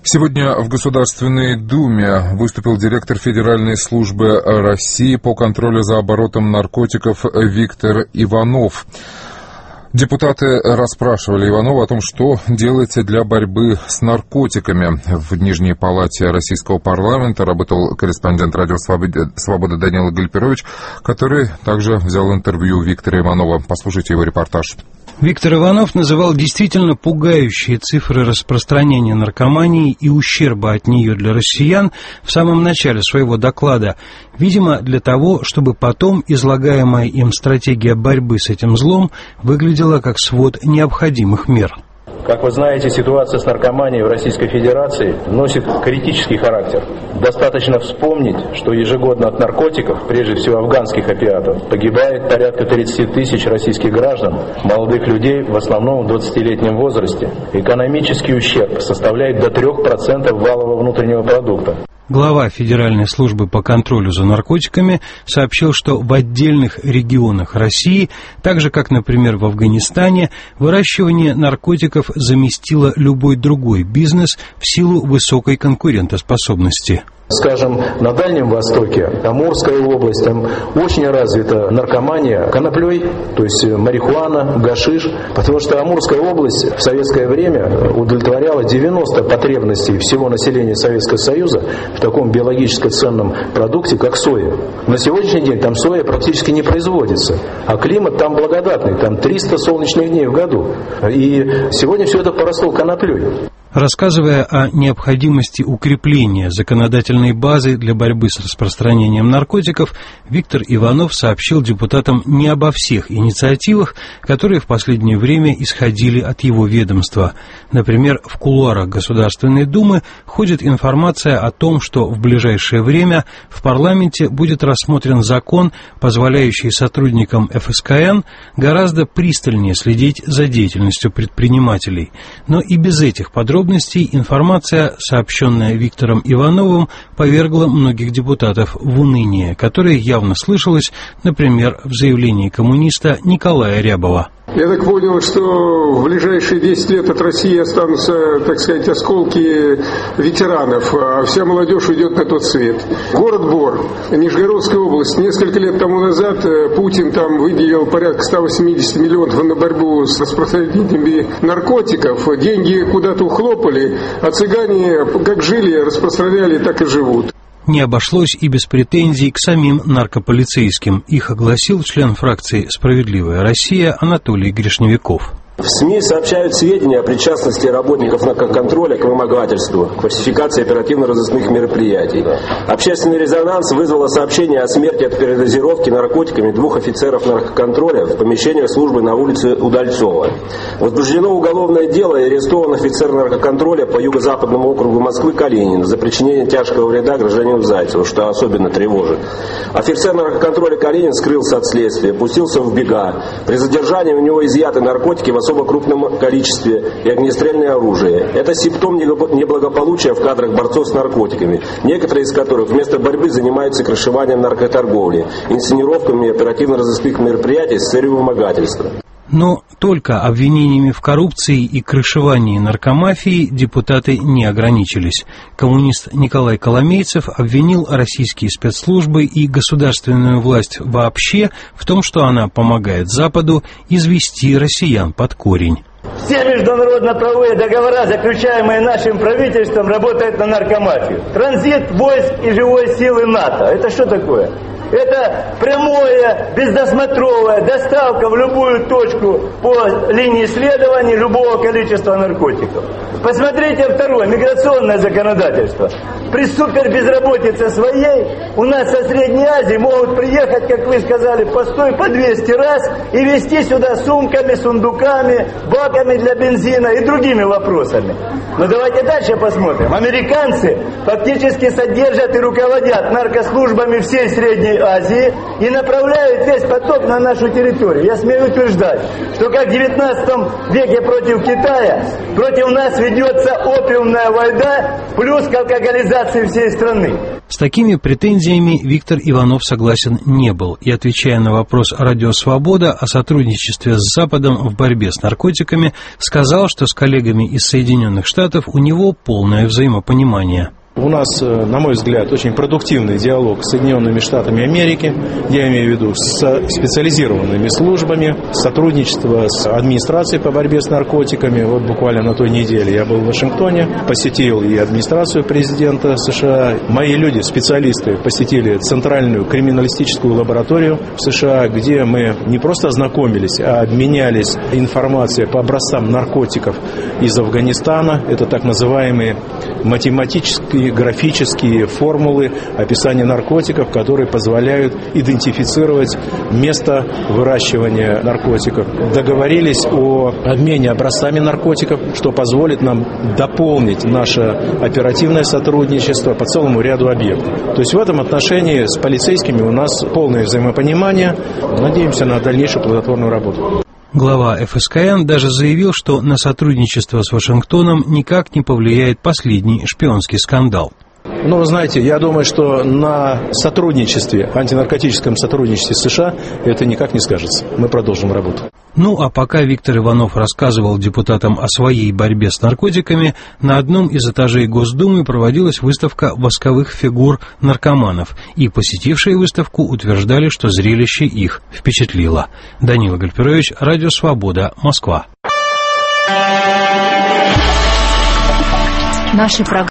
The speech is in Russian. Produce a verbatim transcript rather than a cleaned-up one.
Сегодня в Государственной Думе выступил директор Федеральной службы России по контролю за оборотом наркотиков Виктор Иванов. Депутаты расспрашивали Иванова о том, что делается для борьбы с наркотиками. В Нижней палате российского парламента работал корреспондент радио «Свобода» Данила Гальперович, который также взял интервью у Виктора Иванова. Послушайте его репортаж. Виктор Иванов называл действительно пугающие цифры распространения наркомании и ущерба от нее для россиян в самом начале своего доклада, видимо, для того, чтобы потом излагаемая им стратегия борьбы с этим злом выглядела как свод необходимых мер. Как вы знаете, ситуация с наркоманией в Российской Федерации носит критический характер. Достаточно вспомнить, что ежегодно от наркотиков, прежде всего афганских опиатов, погибает порядка тридцать тысяч российских граждан, молодых людей, в основном в двадцатилетнем возрасте. Экономический ущерб составляет до трех процентов валового внутреннего продукта. Глава Федеральной службы по контролю за наркотиками сообщил, что в отдельных регионах России, так же как, например, в Афганистане, выращивание наркотиков заместило любой другой бизнес в силу высокой конкурентоспособности. Скажем, на Дальнем Востоке, Амурская область, там очень развита наркомания коноплей, то есть марихуана, гашиш, потому что Амурская область в советское время удовлетворяла девяносто потребностей всего населения Советского Союза в таком биологически ценном продукте, как соя. На сегодняшний день там соя практически не производится, а климат там благодатный, там триста солнечных дней в году. И сегодня все это поросло коноплей. Рассказывая о необходимости укрепления законодательной базы для борьбы с распространением наркотиков, Виктор Иванов сообщил депутатам не обо всех инициативах, которые в последнее время исходили от его ведомства. Например, в кулуарах Государственной Думы ходит информация о том, что в ближайшее время в парламенте будет рассмотрен закон, позволяющий сотрудникам эф эс ка эн гораздо пристальнее следить за деятельностью предпринимателей. Но и без этих подробностей информация, сообщенная Виктором Ивановым, повергла многих депутатов в уныние, которое явно слышалось, например, в заявлении коммуниста Николая Рябова. Я так понял, что в ближайшие десять лет от России останутся, так сказать, осколки ветеранов, а вся молодежь уйдет на тот свет. Город Бор, Нижегородская область. Несколько лет тому назад Путин там выделил порядка ста восьмидесяти миллионов на борьбу с распространителями наркотиков. Деньги куда-то ухлопали, а цыгане как жили, распространяли, так и живут. Не обошлось и без претензий к самим наркополицейским. Их огласил член фракции «Справедливая Россия» Анатолий Гришневиков. В СМИ сообщают сведения о причастности работников наркоконтроля к вымогательству, к фальсификации оперативно-розыскных мероприятий. Общественный резонанс вызвало сообщение о смерти от передозировки наркотиками двух офицеров наркоконтроля в помещениях службы на улице Удальцова. Возбуждено уголовное дело и арестован офицер наркоконтроля по юго-западному округу Москвы Калинин за причинение тяжкого вреда гражданину Зайцеву, что особенно тревожит. Офицер наркоконтроля Калинин скрылся от следствия, пустился в бега. При задержании у него изъяты наркотики в особо крупном количестве и огнестрельное оружие. Это симптом неблагополучия в кадрах борцов с наркотиками, некоторые из которых вместо борьбы занимаются крышеванием наркоторговли, инсценировками оперативно-розыскных мероприятий с целью вымогательства. Но только обвинениями в коррупции и крышевании наркомафии депутаты не ограничились. Коммунист Николай Коломейцев обвинил российские спецслужбы и государственную власть вообще в том, что она помогает Западу извести россиян под корень. Все международно-правовые договора, заключаемые нашим правительством, работают на наркомафию. Транзит войск и живой силы НАТО. Это что такое? Это прямое, бездосмотровая доставка в любую точку по линии следования любого количества наркотиков. Посмотрите второе, миграционное законодательство. При супербезработице своей у нас со Средней Азии могут приехать, как вы сказали, по сто и по двести раз и везти сюда сумками, сундуками, баками для бензина и другими вопросами. Но давайте дальше посмотрим. Американцы фактически содержат и руководят наркослужбами всей Средней Азии и направляют весь поток на нашу территорию. Я смею утверждать, что как в девятнадцатом веке против Китая, против нас ведется опиумная война, плюс к алкоголизации всей страны. С такими претензиями Виктор Иванов согласен не был и, отвечая на вопрос «Радио Свобода» о сотрудничестве с Западом в борьбе с наркотиками, сказал, что с коллегами из Соединенных Штатов у него полное взаимопонимание. У нас, на мой взгляд, очень продуктивный диалог с Соединенными Штатами Америки, я имею в виду с специализированными службами, сотрудничество с администрацией по борьбе с наркотиками. Вот буквально на той неделе я был в Вашингтоне, посетил и администрацию президента США. Мои люди, специалисты, посетили Центральную криминалистическую лабораторию в США, где мы не просто ознакомились, а обменялись информацией по образцам наркотиков из Афганистана. Это так называемые математические графические формулы описания наркотиков, которые позволяют идентифицировать место выращивания наркотиков. Договорились о обмене образцами наркотиков, что позволит нам дополнить наше оперативное сотрудничество по целому ряду объектов. То есть в этом отношении с полицейскими у нас полное взаимопонимание. Надеемся на дальнейшую плодотворную работу. Глава эф эс ка эн даже заявил, что на сотрудничество с Вашингтоном никак не повлияет последний шпионский скандал. Ну, вы знаете, я думаю, что на сотрудничестве, антинаркотическом сотрудничестве с США это никак не скажется. Мы продолжим работу. Ну, а пока Виктор Иванов рассказывал депутатам о своей борьбе с наркотиками, на одном из этажей Госдумы проводилась выставка восковых фигур наркоманов, и посетившие выставку утверждали, что зрелище их впечатлило. Данила Гальперович, Радио Свобода, Москва. Наши программы